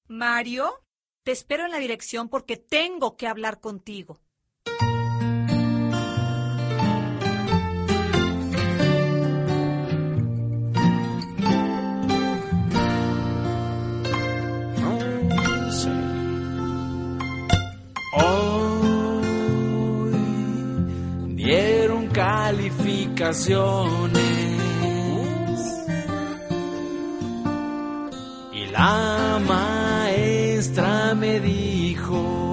Mario, te espero en la dirección porque tengo que hablar contigo. Hoy dieron calificaciones y la maestra me dijo: